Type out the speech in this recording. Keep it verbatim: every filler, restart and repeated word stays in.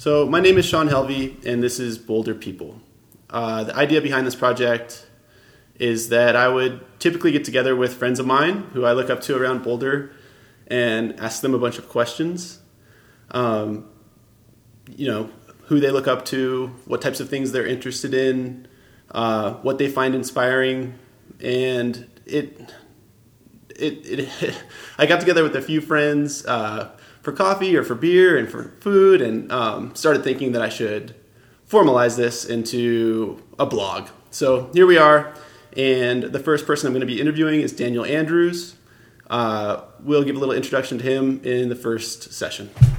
So my name is Sean Helvey, and this is Boulder People. Uh, the idea behind this project is that I would typically get together with friends of mine who I look up to around Boulder and ask them a bunch of questions. Um, you know, who they look up to, what types of things they're interested in, uh, what they find inspiring, and it, it, it I got together with a few friends uh, for coffee or for beer and for food, and um, started thinking that I should formalize this into a blog. So here we are, and the first person I'm going to be interviewing is Daniel Andrews. Uh, we'll give a little introduction to him in the first session.